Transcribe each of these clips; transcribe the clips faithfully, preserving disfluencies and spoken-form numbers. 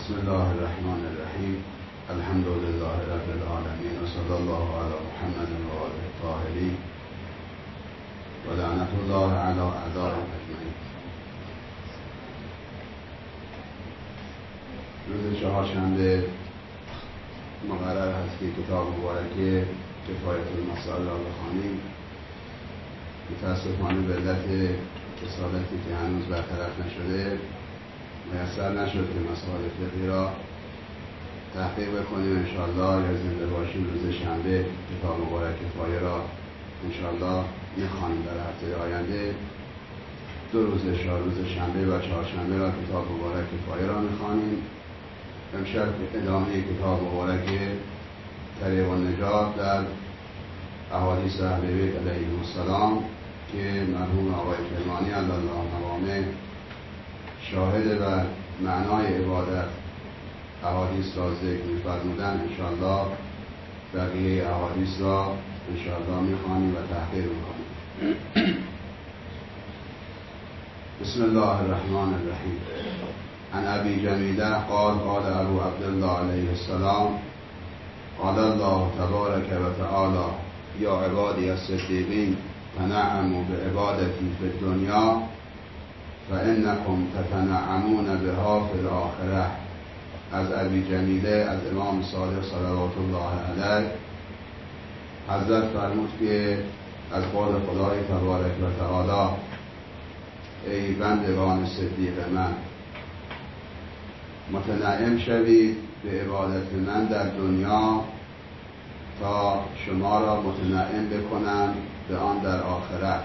بسم الله الرحمن الرحیم. الحمد لله رب العالمین و صلی الله علی محمد و آله الطاهرین و لعنت الله علی اعدائهم اجمعین. روز چهارشنبه مقرر هست که کتاب مبارکه کفایت المسائل را بخوانیم. متاسفانه به علت کسالتی که هنوز برطرف نشده میسر نشد که مسائل فقهی را تحقیق بکنیم. انشاءالله یا زنده باشیم روز شنبه کتاب مبارک کفایه را انشاءالله میخوانیم. در هفته آینده دو روز شا روز شنبه و چهارشنبه را کتاب مبارک کفایه را میخوانیم. امشب ادامه کتاب مبارک طریق النجات در احادیث اهل بیت علیهم السلام که مرحوم آقای کرمانی علی الله نوامه شاهد و معنای عبادت احادیث را ذکر می‌فرمودند. انشاءالله بقیه احادیث را انشاءالله می‌خوانیم و تحقیق می‌کنیم. بسم الله الرحمن الرحیم. عن ابی جمیله قال قال ابو عبدالله علیه السلام قال الله تبارک و تعالی یا عبادی الصدیقین تنعموا بعبادتی فی الدنیا فانکم تتنعمون بها فی الاخره. از ابی جمیله از امام صادق صلوات الله علیه حضرت فرمود که از قول خدای تبارک و تعالی ای بندگان صدیق من متنعم شوید به عبادت من در دنیا تا شما را متنعم بکنم به آن در آخرت.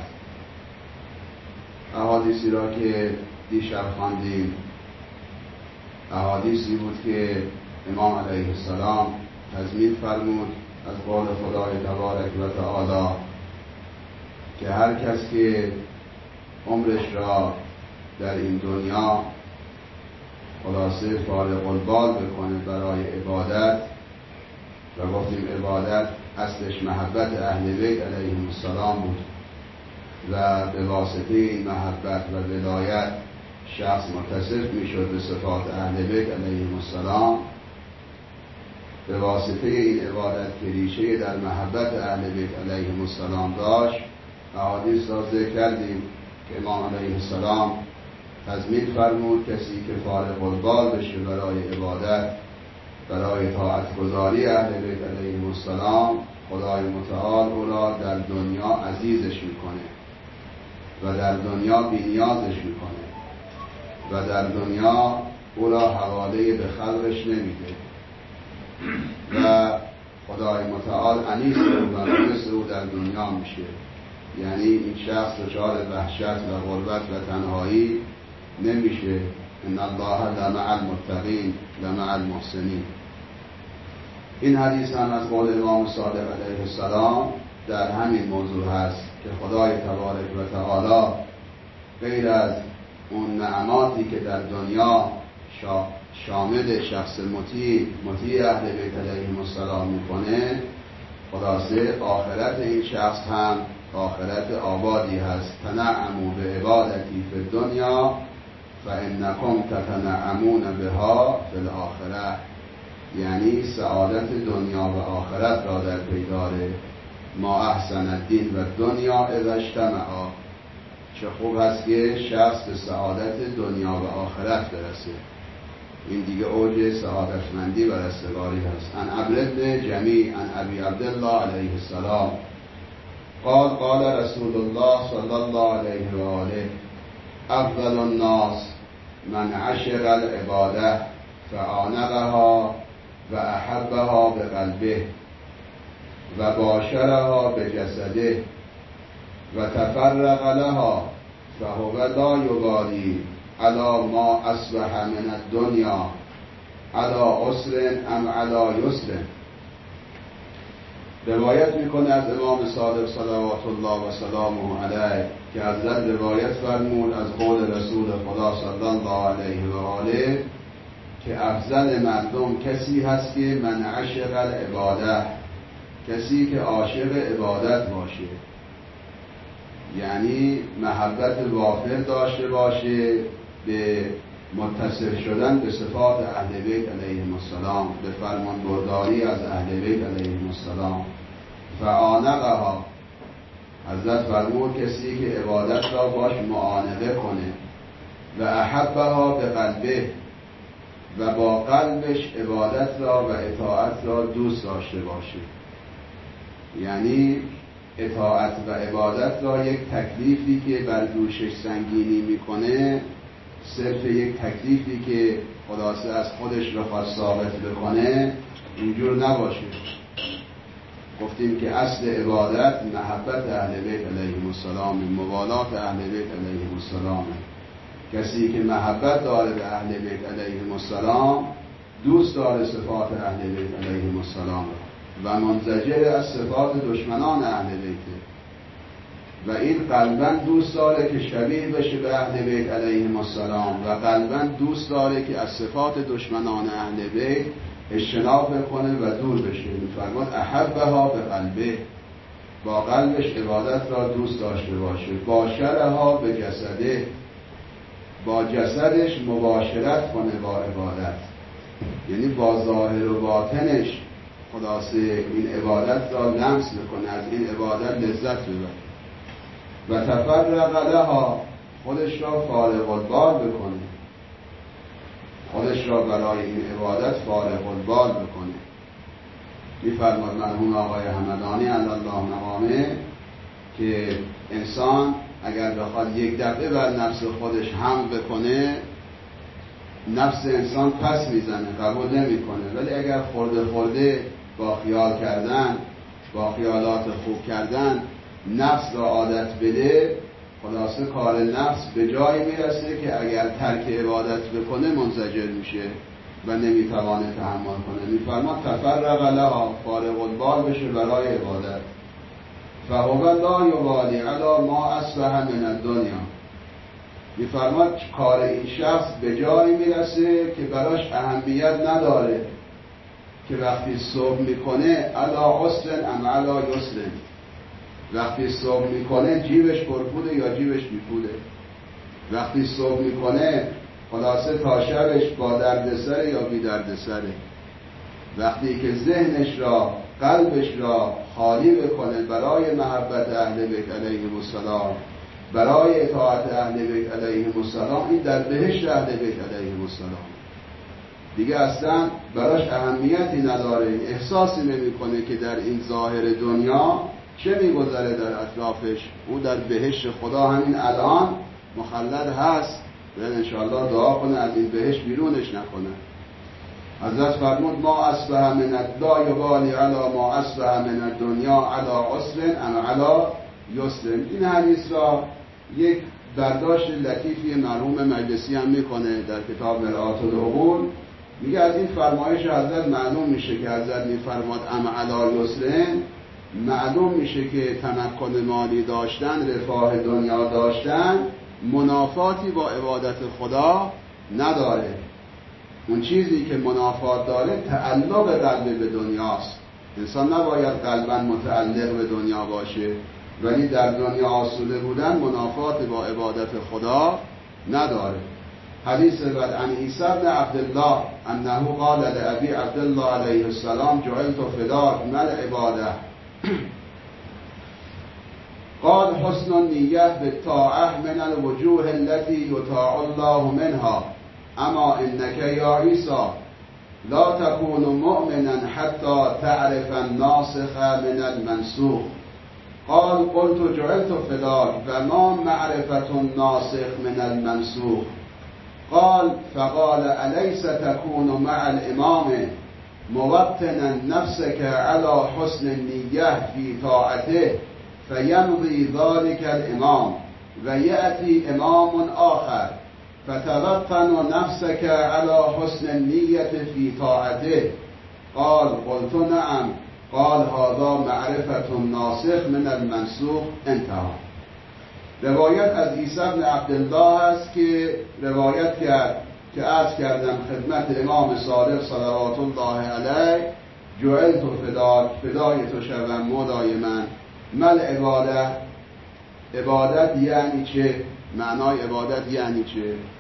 احادیثی را که دیشب خواندیم احادیثی بود که امام علیه السلام تضمین فرمود از قول خدای تبارک و تعالی که هر کس که عمرش را در این دنیا خلاصه فارغ البال بکنه برای عبادت، و گفتیم عبادت اصلش محبت اهل بیت علیهم السلام بود و به واسطه این محبت و ولایت شخص متصف میشد به صفات اهل بیت علیهم السلام. به واسطه این عبادت که ریشه در محبت اهل بیت علیهم السلام داشت احادیث را ذکر کردیم که امام علیه السلام تضمین فرمود کسی که فارغ البال بشه برای عبادت برای طاعت گزاری اهل بیت علیهم السلام خدای متعال او را در دنیا عزیزش میکنه و در دنیا بی‌نیازش میکنه و در دنیا او را حواله به خلقش نمیده و خدای متعال انیس او و مونس او در دنیا میشه. یعنی این شخص دچار وحشت و غربت و تنهایی نمیشه. ان الله لمع المتقین لمع المحسنین. این حدیث هم از قول امام صادق علیه السلام در همین موضوع هست که خدای تبارک و تعالی غیر از اون نعماتی که در دنیا شامل شخص مطیع مطیع اهل بیت علیهم السلام میکنه، خلاصه آخرت این شخص هم آخرت آبادی هست. تنعموا به عبادتی فی الدنیا فانکم تتنعمون بها فی الاخره. یعنی سعادت دنیا و آخرت را در پی داره. ما احسن الدین و دنیا اذا اجتمعا. چه خوب هست که شخص به سعادت دنیا و آخرت برسه. این دیگه اوج سعادتمندی و رستگاری هست. عن عمرو بن جمیع عن ابی عبدالله علیه السلام قال قال رسول الله صلی الله علیه و آله افضل الناس من عشق العباده فعانقها و احبها به قلبه و باشرها به جسده و تفرق لها فهو لا یبالی علی ما اصبح من الدنیا علی عسر ام علی یسر. روایت میکنه از امام صادق صلوات الله و سلامه علیه که حضرت روایت فرمود از قول رسول خدا صلی الله علیه و آله که افضل مردم کسی هست که من عشق العباده، کسی که عاشق عبادت باشه، یعنی محبت وافر داشته باشه به متصل شدن به صفات اهل بیت علیهم السلام، به فرمان برداری از اهل بیت علیهم السلام. فعانقها، حضرت فرمود کسی که عبادت را باش معانقه کنه و احبها به قلبه، و با قلبش عبادت را و اطاعت را دوست داشته باشه. یعنی اطاعت و عبادت را یک تکلیفی که بر دوشش سنگینی میکنه، صرف یک تکلیفی که خلاصه از خودش رو خواست ثابت بکنه، اینجور نباشه. گفتیم که اصل عبادت محبت اهل بیت علیهم السلام، موالات اهل بیت علیهم السلام. کسی که محبت داره به اهل بیت علیهم السلام، دوست داره صفات اهل بیت علیهم السلام و منزجر از صفات دشمنان اهل بیت، و این قلباً دوست داره که شبیه بشه به اهل بیت علیهم السلام، و قلباً دوست داره که از صفات دشمنان اهل بیت اجتناب بکنه و دور بشه. می‌فرماد احبها به قلبه، با قلبش عبادت را دوست داشته باشه. باشرها به جسده، با جسدش مباشرت کنه با عبادت، یعنی با ظاهر و باطنش خلاصه این عبادت را لمس بکنه، از این عبادت لذت ببره. و تفرق لها، خودش را فارغ البال بکنه، خودش را برای این عبادت فارغ البال بکنه. می‌فرماد مرحوم آقای همدانی علی الله نوامه که انسان اگر بخواد یک دفعه بر نفس خودش حمل بکنه، نفس انسان پس میزنه، قبول نمیکنه. ولی اگر خورده خورده با خیال کردن، با خیالات خوب کردن نفس را عادت بده، خلاصه کار نفس به جایی میرسه که اگر ترک عبادت بکنه منزجر میشه و نمیتوانه تحمل کنه. میفرماد تفرق لها، فارغ البال بشه برای عبادت. فهو لا یبالی علی ما اصبح من الدنیا، میفرماد کار این شخص به جایی میرسه که براش اهمیت نداره که وقتی صبح میکنه علی عسر ام علی یسر، وقتی صبح میکنه جیبش پرپوده یا جیبش بیپوده، وقتی صبح میکنه خلاصه تا شبش با دردسر یا بی دردسره. وقتی که ذهنش را، قلبش را خالی بکنه برای محبت اهل بیت علیهم السلام، برای اطاعت اهل بیت علیهم السلام، این در بهشت اهل بیت علیهم السلام دیگه اصلا براش اهمیتی نداره، احساسی نمیکنه که در این ظاهر دنیا چه میگذره در اطرافش. او در بهشت خدا همین الان مخلد هست و انشاءالله دعا کنه از این بهشت بیرونش نکنه. حضرت فرمود ما اصبح من لا یبالی علی ما اصبح من الدنیا علی عسر ام علی یسر. این حدیث را یک برداشت لطیفی مرحوم مجلسی هم میکنه در کتاب مرآت العقول. میگه از این فرمایش حضرت معلوم میشه که حضرت میفرماد ام علی یسر، معلوم میشه که تمکن مالی داشتن، رفاه دنیا داشتن منافاتی با عبادت خدا نداره. اون چیزی که منافات داره تعلق قلب به دنیاست. انسان نباید قلباً متعلق به دنیا باشه، ولی در دنیا آسوده بودن منافات با عبادت خدا نداره. حدیث بعد عن عیسی بن عبدالله انه قال لأبی عبدالله علیه السلام جعلت فداک ما العباده قال حسن النیة بالطاعة من الوجوه التي يطاع الله منها اما انك یا عیسی لا تكون مؤمنا حتى تعرف الناسخ من المنسوخ. قال قلت جعلت فداك وما معرفة الناسخ من المنسوخ. قال فقال أليس تكون مع الإمام موطنا نفسك على حسن النية في طاعته فيمضي ذلك الإمام ويأتي إمام آخر فتوطن نفسك على حسن النية في طاعته. قال قلت نعم. قال هذا معرفة الناسخ من المنسوخ. انتهى. روایت از عیسی بن عبدالله است که روایت کرد که عرض کردم خدمت امام صادق صلوات الله علیه جعلت فداک، فدای تو شوم مولای من. مل عبادت، عبادت یعنی چه؟ معنای عبادت یعنی چه؟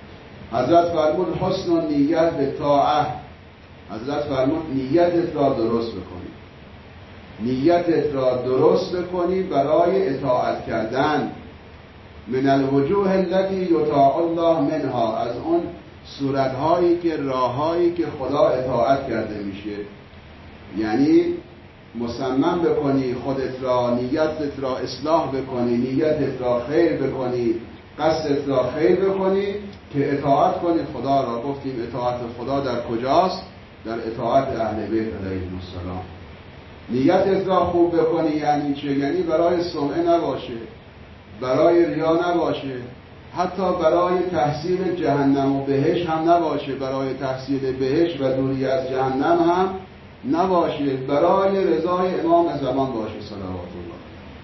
حضرت فرمود حسن نیت به طاعه. حضرت فرمود نیتت را درست بکنی، نیتت را درست بکنی برای اطاعت کردن. من الوجوه التي یطاع الله منها، از اون صورتهایی که راههایی که خدا اطاعت کرده میشه. یعنی مصمم بکنی خودت را، نیتت را اصلاح بکنی، نیتت را خیر بکنی، قصدت را خیر بکنی که اطاعت کنی خدا را. گفتیم اطاعت خدا در کجاست؟ در اطاعت اهل بیت علیهم السلام. نیتت را خوب بکنی یعنی چه؟ یعنی برای سمعه نباشه، برای ریا نباشه، حتی برای تحصیل جهنم و بهشت هم نباشه، برای تحصیل بهشت و دوری از جهنم هم نباشه، برای رضای امام زمان باشه صلوات الله.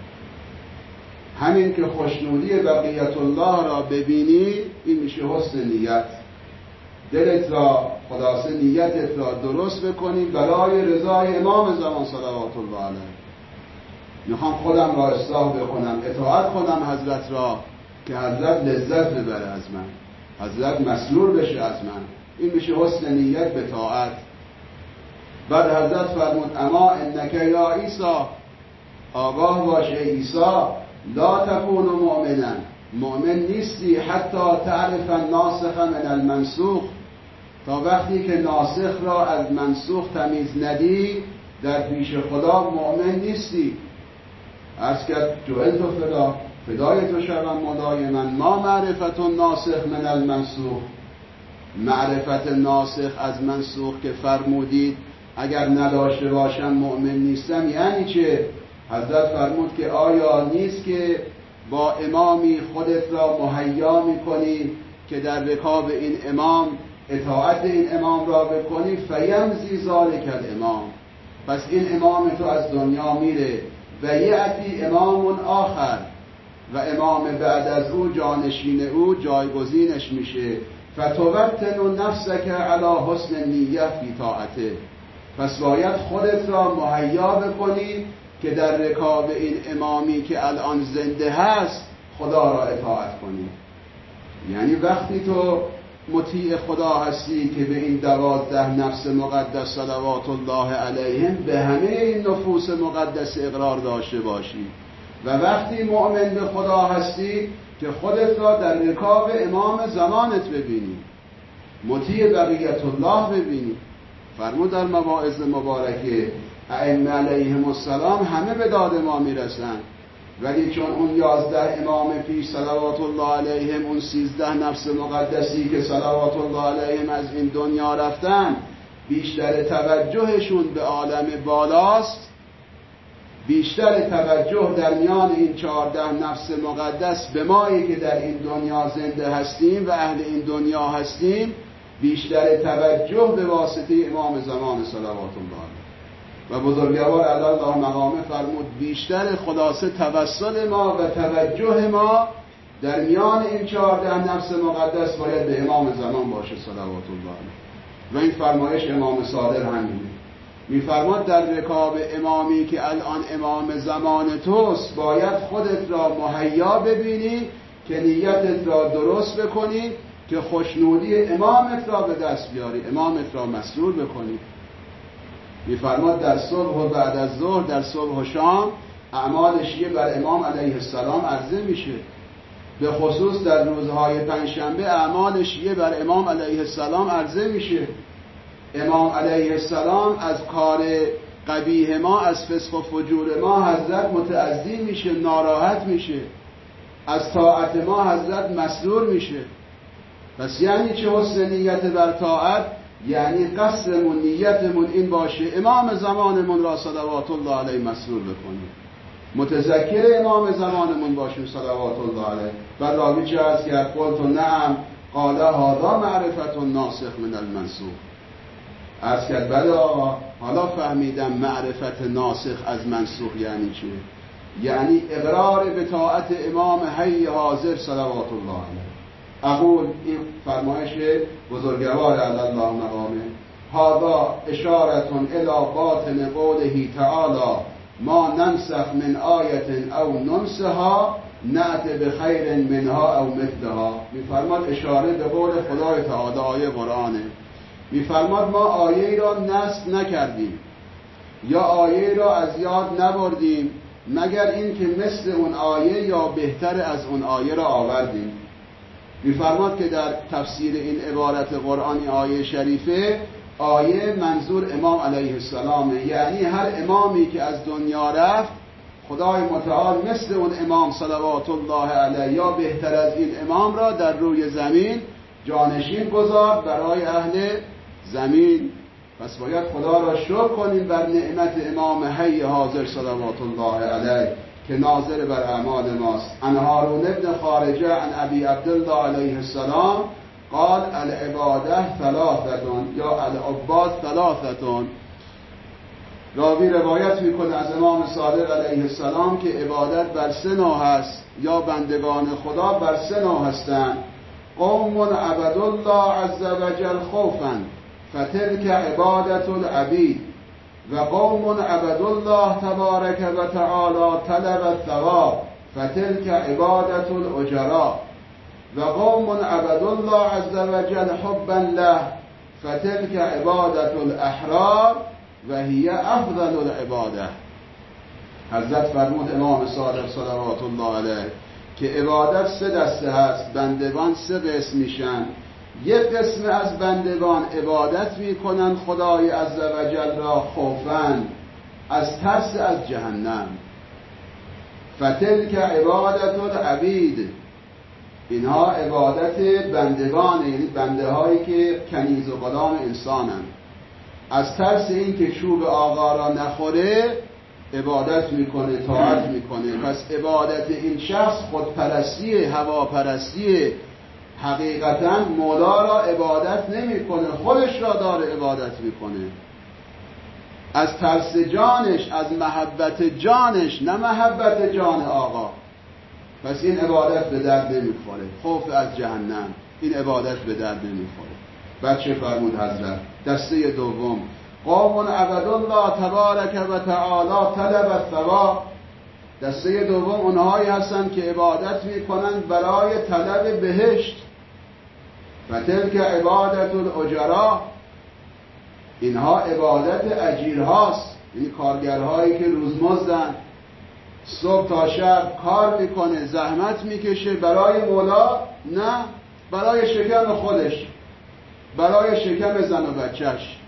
همین که خوشنودی بقیت الله را ببینی، این میشه حسن نیت. دلت را، خلاصه نیتت را درست بکنی برای رضای امام زمان صلوات الله علیه. میخوام خودم را اصلاح بکنم، اطاعت کنم حضرت را که حضرت لذت ببره از من، حضرت مسرور بشه از من. این میشه حسن نیت به طاعت. بعد حضرت فرمود اما انک یا عیسی، آگاه باش ای عیسی، لا تکون مؤمنا، مؤمن نیستی حتی تعرف الناسخ من المنسوخ، تا وقتی که ناسخ را از منسوخ تمیز ندی در پیش خدا مؤمن نیستی. عرض کرد جعلت فدا، فدای تو شوم مدایما، ما معرفت الناسخ من المنسوخ، معرفت ناسخ از منسوخ که فرمودید اگر نداشته باشم مؤمن نیستم یعنی چه؟ حضرت فرمود که آیا نیست که با امامی خودت را مهیا میکنی که در رکاب این امام اطاعت این امام را بکنی، فیمضی ذلک الامام، پس این امام تو از دنیا میره و یأتی امام آخر، و امام بعد از او جانشین او جایگزینش میشه. فتوطن نفسک علی حسن نیت فی طاعته، پس باید خودت را مهیا بکنی که در رکاب این امامی که الان زنده هست خدا را اطاعت کنی. یعنی وقتی تو مطیع خدا هستی که به این دوازده نفس مقدس صلوات الله علیهم به همه این نفوس مقدس اقرار داشته باشی، و وقتی مؤمن به خدا هستی که خودت را در رکاب امام زمانت ببینی، مطیع بقیت الله ببینی. فرمود در مواعظ مبارکه ائمه علیهم السلام همه به داد ما میرسن، ولی چون اون یازده امام پیش صلوات الله علیهم، اون سیزده نفس مقدسی که صلوات الله علیهم از این دنیا رفتن، بیشتر توجهشون به عالم بالاست، بیشتر توجه در میان این چهارده نفس مقدس به مایی که در این دنیا زنده هستیم و اهل این دنیا هستیم، بیشتر توجه به واسطه امام زمان صلوات الله علیه. و بزرگوار علی الله مقامه فرمود بیشتر خلاصه توسل ما و توجه ما در میان این چهارده نفس مقدس باید به امام زمان باشه صلوات الله علیه. و این فرمایش امام صادق همینه، میفرماد در رکاب امامی که الان امام زمان توست باید خودت را مهیا ببینی که نیتت را درست بکنی که خوشنودی امامت را به دست بیاری، امامت را مسرور بکنی. میفرماد در صبح و بعد از ظهر، در صبح و شام اعمال شیعه بر امام علیه السلام عرضه میشه، به خصوص در روزهای پنجشنبه اعمال شیعه بر امام علیه السلام عرضه میشه. امام علیه السلام از کار قبیح ما، از فسق و فجور ما حضرت متأذی میشه، ناراحت میشه، از طاعت ما حضرت مسرور میشه. پس یعنی چه حسن نیت بر طاعت؟ یعنی قصدمون، نیتمون این باشه امام زمانمون را صلوات الله علیه مسرور بکنیم، متذکر امام زمانمون باشیم صلوات الله علیه. بعد راوی چه عرض کرد؟ قلت نعم قال هذا معرفت الناسخ من المنسوخ. عرض کرد بله آقا، حالا فهمیدم معرفت ناسخ از منسوخ یعنی چه؟ یعنی اقرار به طاعت امام حی حاضر صلوات الله علیه. اقول، این فرمایش بزرگوار علی الله مقامه، هذا اشارتون الی باطن قوله تعالی ما ننسخ من آیت او ننسها نعت بخیر منها او مثلها. میفرماد اشاره به قول خدای تعالی، آیه قرآنه، میفرماد ما آیه را نسخ نکردیم یا آیه را از یاد نبردیم مگر این که مثل اون آیه یا بهتر از اون آیه را آوردیم. میفرماد که در تفسیر این عبارت قرآنی آیه شریفه، آیه منظور امام علیه السلامه، یعنی هر امامی که از دنیا رفت خدای متعال مثل اون امام صلوات الله علیه یا بهتر از این امام را در روی زمین جانشین گذارد برای اهل زمین. پس باید خدا را شکر کنیم بر نعمت امام حی حاضر صلوات الله علیه که ناظر بر اعمال ماست. عن هارون ابن خارجه عن ابی عبدالله علیه السلام قال العباده ثلاثتون یا العباد ثلاثتون. راوی روایت میکنه از امام صادق علیه السلام که عبادت بر سه نوع هست یا بندگان خدا بر سه نوع هستند. قوم عبد الله عز وجل خوفا فتلك عبادت العبید و قوم عبد الله تبارک و تعالی طلب الثواب فتلك عبادت الاجراء و قوم عبد الله عز وجل حبا له فتلك عبادت الاحرار و هی افضل العباده. حضرت فرمود امام صادق صلوات الله علیه که عبادت سه دسته هست، بندگان سه قسم میشن. یک قسم از بندگان عبادت میکنن خدای عزوجل را خوفاً، از ترس از جهنم. فتلک عبادت العبید، اینها عبادت بندگان، یعنی بنده هایی که کنیز و غلام انسانن، از ترس این که چوب آقا را نخوره عبادت میکنه، طاعت میکنه. پس عبادت این شخص خودپرستیه، هواپرستیه. حقیقتا مولا را عبادت نمیکنه، خودش را داره عبادت میکنه، از ترس جانش، از محبت جانش، نه محبت جان آقا. پس این عبادت به درد نمیخوره. خوف از جهنم، این عبادت به درد نمیخوره. بعد چه فرمود حضرت؟ دسته دوم قوم عبد الله تبارک و تعالی طلب الثواب. دسته دوم اونهایی هستن که عبادت میکنن برای طلب بهشت. فتلک عبادت الاجراء، اینها عبادت اجیرهاست، یعنی کارگرهایی که روزمزدن، صبح تا شب کار میکنه، زحمت میکشه برای مولا، نه برای شکم خودش، برای شکم زن و بچهش.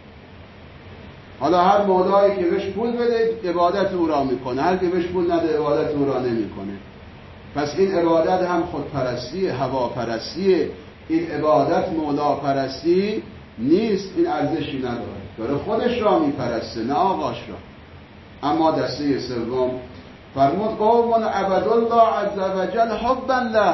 حالا هر مولایی که بهش پول بده عبادت او را میکنه، هر که بهش پول نده عبادت او را نمیکنه. پس این عبادت هم خودپرستیه، هواپرستیه. این عبادت مولا پرستی نیست، این ارزشی نداره، داره خودش را میپرسته نه آقاش را. اما دسته سوم فرمود قوم عبد الله عز وجل حبا له،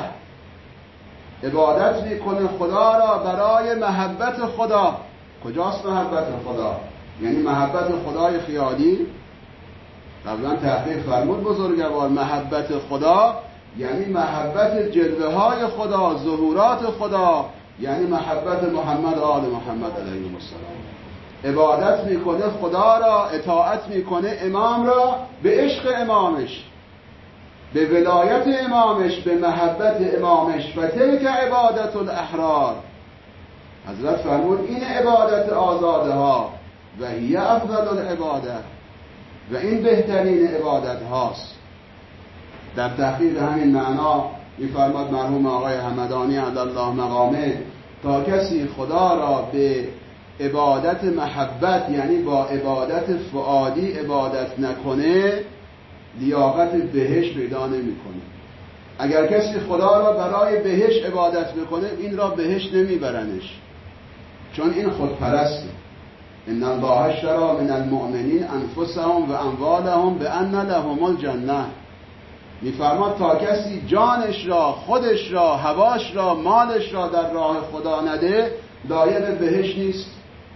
عبادت میکنه خدا را برای محبت خدا. کجاست محبت خدا؟ یعنی محبت خدای خیالی؟ قبلا تحقیق فرمود بزرگوار محبت خدا یعنی محبت جلوه های خدا، ظهورات خدا، یعنی محبت محمد آل محمد علیه السلام. عبادت میکنه خدا را، اطاعت میکنه امام را به عشق امامش، به ولایت امامش، به محبت امامش. فتلک عبادت الاحرار، حضرت فرمود این عبادت آزاده ها، و هی افضل العباده، و این بهترین عبادت هاست. در تحقیق همین معنا می‌فرماد مرحوم آقای همدانی علی الله مقامه تا کسی خدا را به عبادت محبت، یعنی با عبادت فعالی عبادت نکنه، لیاقت بهشت پیدا نمی‌کنه. اگر کسی خدا را برای بهشت عبادت بکنه این را بهشت نمیبرنش، چون این خودپرسته. ان الله اشتری من المؤمنین انفسهم و اموالهم بان لهم الجنه. میفرماد تا کسی جانش را، خودش را، هواش را، مالش را در راه خدا نده لایق بهشت نیست.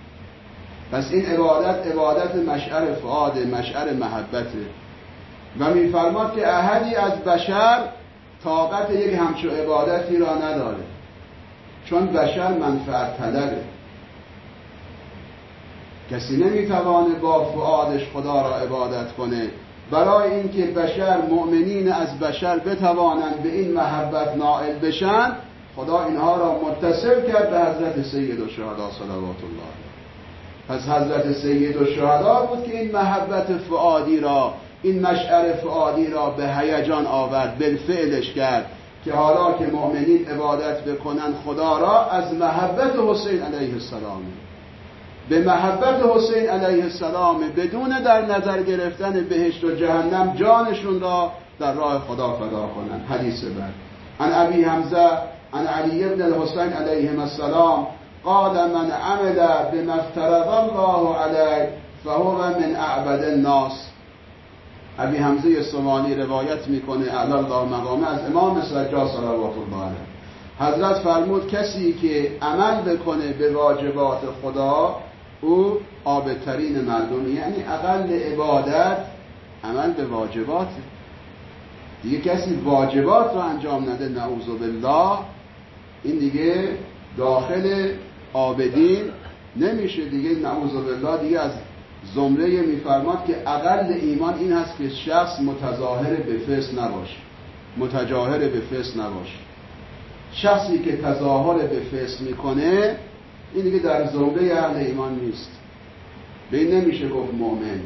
پس این عبادت عبادت مشعر فؤاد، مشعر محبته. و میفرماد که احدی از بشر طاقت یک همچو عبادتی را نداره، چون بشر منفعت طلبه. کسی نمیتوانه با فؤادش خدا را عبادت کنه برای اینکه بشر مؤمنین از بشر بتوانند به این محبت نائل بشن، خدا اینها را متصل کرد به حضرت سید الشهدا صلوات الله. پس حضرت سید الشهدا بود که این محبت فؤادی را، این مشعر فؤادی را به هیجان آورد، بالفعلش کرد که حالا که مؤمنین عبادت بکنن خدا را از محبت حسین علیه السلام، به محبت حسین علیه السلام، بدون در نظر گرفتن بهشت و جهنم، جانشون را در راه خدا فدا کنند. حدیث بعد عن ابی حمزه عن علی بن الحسین علیهم السلام قال من عمل بما افترض الله علیه فهو من اعبد الناس. ابی حمزه صومالی روایت میکنه اعلی الله مقامه از امام سجاد صلوات الله علیه. حضرت فرمود کسی که عمل بکنه به واجبات خدا او عابدترین مردم، یعنی اقل عبادت عمل به واجبات. دیگه کسی واجبات رو انجام نده نعوذ بالله، این دیگه داخل عابدین نمیشه دیگه، نعوذ بالله. دیگه از زمره میفرماد که اقل ایمان این هست که شخص متظاهر به فسق نباشه، متجاهر به فسق نباشه. شخصی که تظاهر به فسق میکنه این دیگه در زمره اهل ایمان نیست، به این نمیشه گفت مؤمن.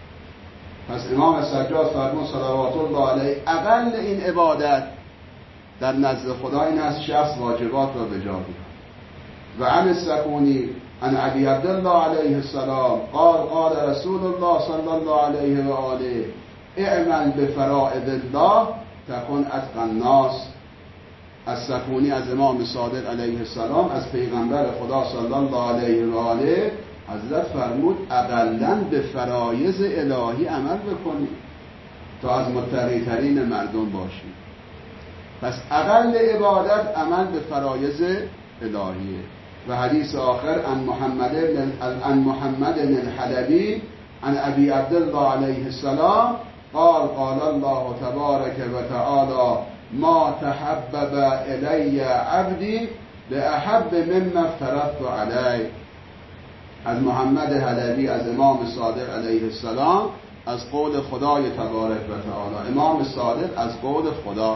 پس امام سجاد فرمود صلوات الله علیه اقل این عبادت در نزد خدا این است شخص واجبات را به جا بیاره. و عن السکونی عن ابی عبدالله علیه السلام قال قال رسول الله صلی الله علیه و آله اعمل بفرائض الله تکن اتقى الناس. از سکونی از امام صادق علیه السلام از پیغمبر خدا صلی الله علیه و آله حضرت فرمود اقلاً به فرایض الهی عمل بکنید تا از متقی ترین مردم باشید. پس اقل عبادت عمل به فرایض الهیه. و حدیث آخر عن محمد عن محمد الحلبی عن ابی عبدالله علیه السلام قال قال الله تبارک و تعالی ما تحبب الی عبدی باحب مما افترضت علیه. از محمد حلبی از امام صادق علیه السلام از قول خدای تبارک و تعالی. امام صادق از قول خدا،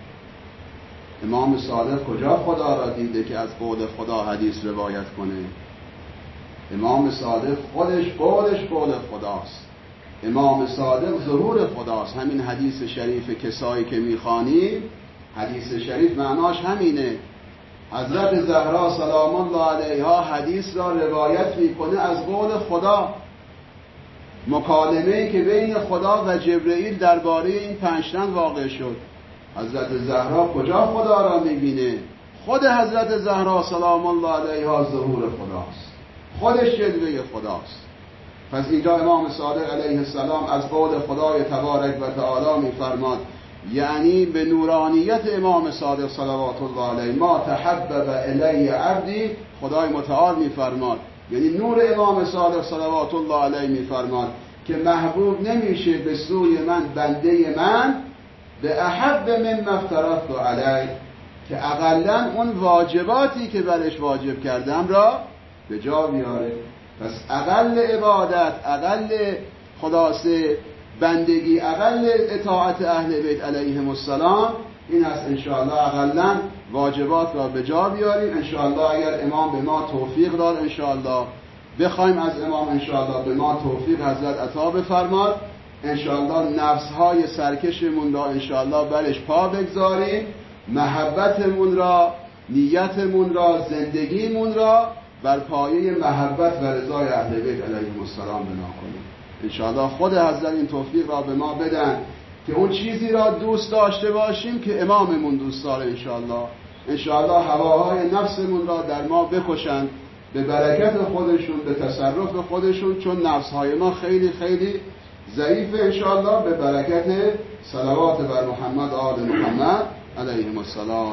امام صادق کجا خدا را دیده که از قول خدا حدیث روایت کنه؟ امام صادق خودش قولش قول خداست. امام صادق ظهور خداست. همین حدیث شریف کسایی که میخوانیم، حدیث شریف معناش همینه. حضرت زهرا سلام الله علیها حدیث را روایت میکنه از قول خدا. مکالمه‌ای که بین خدا و جبرئیل درباره این پنج تن واقع شد. حضرت زهرا کجا خدا را میبینه؟ خود حضرت زهرا سلام الله علیها ظهور خداست، خودش جلوه خداست. پس اینجا امام صادق علیه السلام از قول خدای تبارک و تعالی میفرماد، یعنی به نورانیت امام صادق صلوات الله علیه ما تحبب الی عبدی، خدای متعال میفرماد، یعنی نور امام صادق صلوات الله علیه میفرماد که محبوب نمیشه به سوی من بنده من به احب مما افترضت علیه، که اقلاً اون واجباتی که برش واجب کردم را به جا بیاره. پس اقل عبادت، اقل خلاصه بندگی، اقل اطاعت اهل بیت علیهم السلام این است انشاءالله اقلاً واجبات را به جا بیاریم. انشاءالله اگر امام به ما توفیق داد، انشاءالله بخوایم از امام انشاءالله به ما توفیق حضرت عطا بفرماد، انشاءالله نفسهای سرکشمون را انشاءالله برش پا بگذاریم، محبتمون را، نیتمون را، زندگیمون را بر پایه محبت و رضای اهل بیت علیهم السلام بنا کنیم. انشاءالله خود حضرت این توفیق را به ما بدن که اون چیزی را دوست داشته باشیم که اماممون دوست داره. انشاءالله انشاءالله هواهای نفسمون را در ما بکشن به برکت خودشون، به تصرف خودشون، چون نفسهای ما خیلی خیلی ضعیفه. انشاءالله به برکت صلوات بر محمد آل محمد علیهم السلام.